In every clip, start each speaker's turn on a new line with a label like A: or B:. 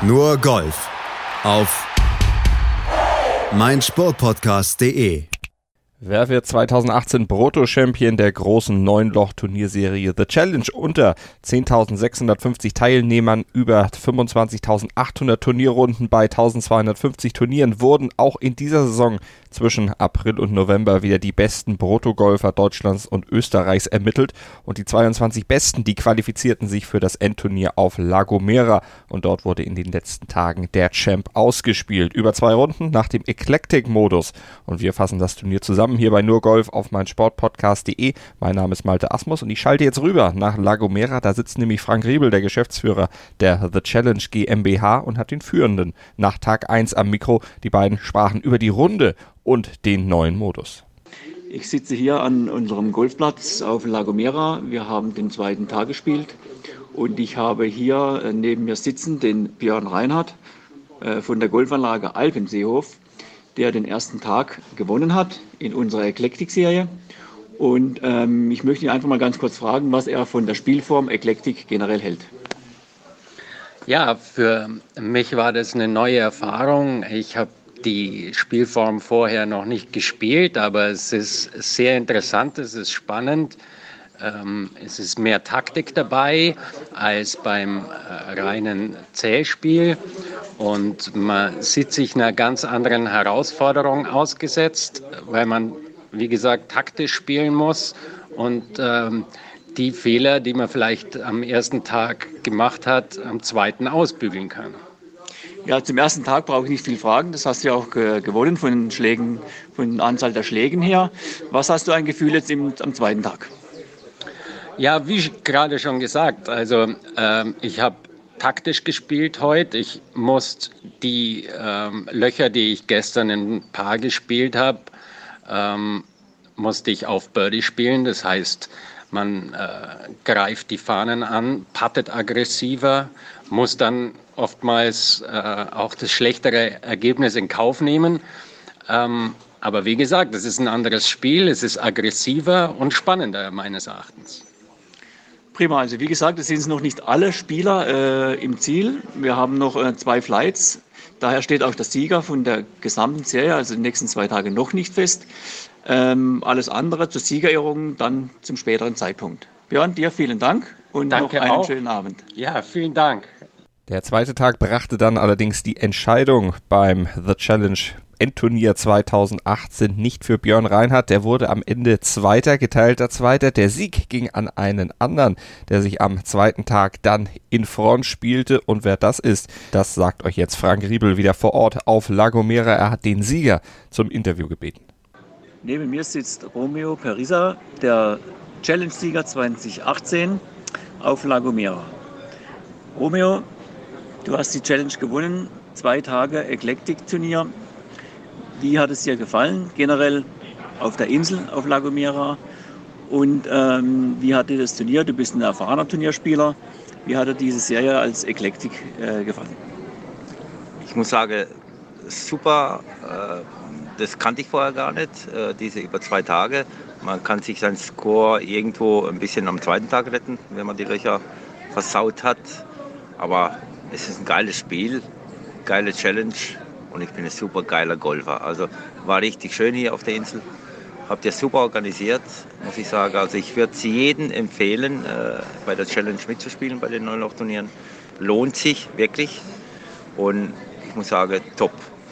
A: Nur Golf auf meinsportpodcast.de.
B: Wer wird 2018 Brutto-Champion der großen 9-Loch-Turnierserie The Challenge? Unter 10.650 Teilnehmern, über 25.800 Turnierrunden bei 1.250 Turnieren wurden auch in dieser Saison zwischen April und November wieder die besten Brutto-Golfer Deutschlands und Österreichs ermittelt und die 22 Besten, die qualifizierten sich für das Endturnier auf La Gomera und dort wurde in den letzten Tagen der Champ ausgespielt. Über 2 Runden nach dem Eclectic-Modus und wir fassen das Turnier zusammen hier bei Nur Golf auf meinsportpodcast.de. Mein Name ist Malte Asmus und ich schalte jetzt rüber nach La Gomera. Da sitzt nämlich Frank Riebel, der Geschäftsführer der The Challenge GmbH und hat den Führenden nach Tag 1 am Mikro. Die beiden sprachen über die Runde und den neuen Modus.
C: Ich sitze hier an unserem Golfplatz auf La Gomera. Wir haben den 2. Tag gespielt und ich habe hier neben mir sitzen den Björn Reinhardt von der Golfanlage Alpenseehof, der den 1. Tag gewonnen hat in unserer Eclectic-Serie. Und ich möchte ihn einfach mal ganz kurz fragen, was er von der Spielform Eclectic generell hält.
D: Ja, für mich war das eine neue Erfahrung. Ich habe die Spielform vorher noch nicht gespielt, aber es ist sehr interessant, es ist spannend. Es ist mehr Taktik dabei als beim reinen Zählspiel und man sieht sich einer ganz anderen Herausforderung ausgesetzt, weil man, wie gesagt, taktisch spielen muss und die Fehler, die man vielleicht am 1. Tag gemacht hat, am 2. ausbügeln kann.
C: Ja, zum 1. Tag brauche ich nicht viel fragen. Das hast du ja auch gewonnen von den Schlägen, von der Anzahl der Schlägen her. Was hast du ein Gefühl jetzt am 2. Tag?
D: Ja, wie gerade schon gesagt, also ich habe taktisch gespielt heute. Ich musste die Löcher, die ich gestern in Paar gespielt habe, musste ich auf Birdie spielen. Das heißt, man greift die Fahnen an, puttet aggressiver, muss dann oftmals auch das schlechtere Ergebnis in Kauf nehmen. Aber wie gesagt, es ist ein anderes Spiel, es ist aggressiver und spannender meines Erachtens.
C: Prima, also wie gesagt, es sind noch nicht alle Spieler im Ziel. Wir haben noch 2 Flights. Daher steht auch der Sieger von der gesamten Serie, also die nächsten 2 Tage noch nicht fest. Alles andere zur Siegerehrung dann zum späteren Zeitpunkt. Björn, dir vielen Dank und
D: Danke
C: noch einen
D: auch.
C: Schönen Abend.
D: Ja, vielen Dank.
B: Der 2. Tag brachte dann allerdings die Entscheidung beim The Challenge Endturnier 2018 nicht für Björn Reinhardt. Der wurde am Ende Zweiter, geteilter Zweiter. Der Sieg ging an einen anderen, der sich am 2. Tag dann in Front spielte. Und wer das ist, das sagt euch jetzt Frank Riebel wieder vor Ort auf La Gomera. Er hat den Sieger zum Interview gebeten.
C: Neben mir sitzt Romeo Perisa, der Challenge-Sieger 2018 auf La Gomera. Romeo, du hast die Challenge gewonnen, 2 Tage Eclectic-Turnier. Wie hat es dir gefallen, generell auf der Insel, auf La Gomera? Und wie hat dir das Turnier, du bist ein erfahrener Turnierspieler, wie hat dir diese Serie als Eclectic gefallen?
E: Ich muss sagen, super, das kannte ich vorher gar nicht, diese über 2 Tage. Man kann sich seinen Score irgendwo ein bisschen am 2. Tag retten, wenn man die Löcher versaut hat. Aber es ist ein geiles Spiel, geile Challenge und ich bin ein super geiler Golfer. Also war richtig schön hier auf der Insel. Habt ihr super organisiert, muss ich sagen. Also ich würde es jedem empfehlen, bei der Challenge mitzuspielen, bei den 9-Loch-Turnieren. Lohnt sich wirklich und ich muss sagen, top.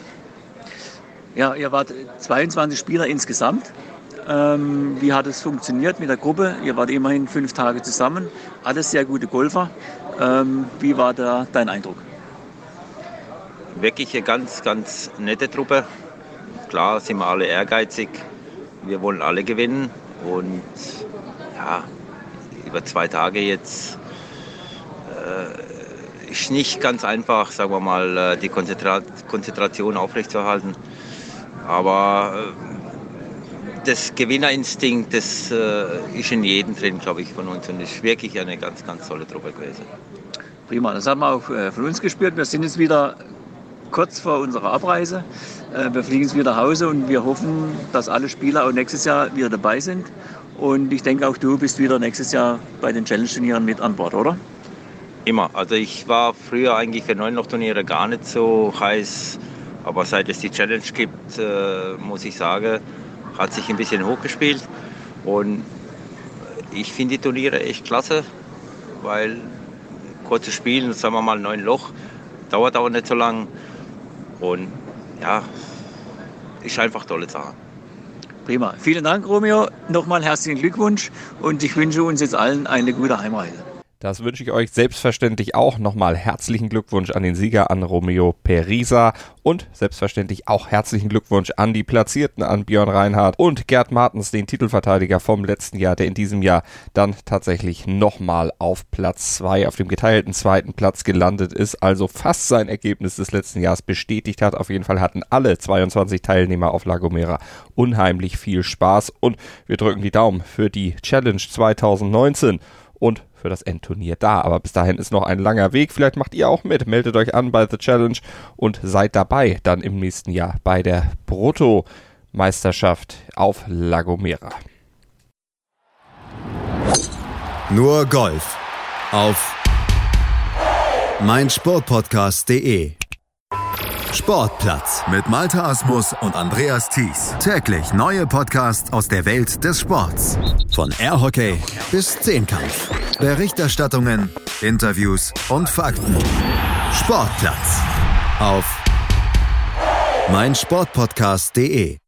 C: Ja, ihr wart 22 Spieler insgesamt. Wie hat es funktioniert mit der Gruppe? Ihr wart immerhin 5 Tage zusammen, alles sehr gute Golfer. Wie war da dein Eindruck?
E: Wirklich eine ganz, ganz nette Truppe. Klar sind wir alle ehrgeizig. Wir wollen alle gewinnen. Und ja, über 2 Tage jetzt ist nicht ganz einfach, sagen wir mal, die Konzentration aufrechtzuerhalten. Aber das Gewinnerinstinkt, das ist in jedem drin, glaube ich, von uns. Und es ist wirklich eine ganz, ganz tolle Truppe gewesen.
C: Prima, das haben wir auch von uns gespürt. Wir sind jetzt wieder kurz vor unserer Abreise. Wir fliegen jetzt wieder nach Hause und wir hoffen, dass alle Spieler auch nächstes Jahr wieder dabei sind. Und ich denke, auch du bist wieder nächstes Jahr bei den Challenge-Turnieren mit an Bord, oder?
E: Immer. Also ich war früher eigentlich für 9-Loch-Turniere gar nicht so heiß, aber seit es die Challenge gibt, muss ich sagen, hat sich ein bisschen hochgespielt. Und ich finde die Turniere echt klasse, weil kurzes Spiel, sagen wir mal 9 Loch, dauert auch nicht so lang. Und ja, ist einfach tolle Sache.
C: Prima. Vielen Dank, Romeo. Nochmal herzlichen Glückwunsch und ich wünsche uns jetzt allen eine gute Heimreise.
B: Das wünsche ich euch selbstverständlich auch. Nochmal herzlichen Glückwunsch an den Sieger, an Romeo Perisa. Und selbstverständlich auch herzlichen Glückwunsch an die Platzierten, an Björn Reinhardt und Gerd Martens, den Titelverteidiger vom letzten Jahr, der in diesem Jahr dann tatsächlich nochmal auf Platz 2, auf dem geteilten zweiten Platz gelandet ist. Also fast sein Ergebnis des letzten Jahres bestätigt hat. Auf jeden Fall hatten alle 22 Teilnehmer auf La Gomera unheimlich viel Spaß. Und wir drücken die Daumen für die Challenge 2019 und für das Endturnier da. Aber bis dahin ist noch ein langer Weg. Vielleicht macht ihr auch mit. Meldet euch an bei The Challenge und seid dabei dann im nächsten Jahr bei der Brutto-Meisterschaft auf La Gomera.
A: Nur Golf auf meinsportpodcast.de. Sportplatz mit Malte Asmus und Andreas Thies. Täglich neue Podcasts aus der Welt des Sports. Von Airhockey bis Zehnkampf. Berichterstattungen, Interviews und Fakten. Sportplatz auf meinsportpodcast.de.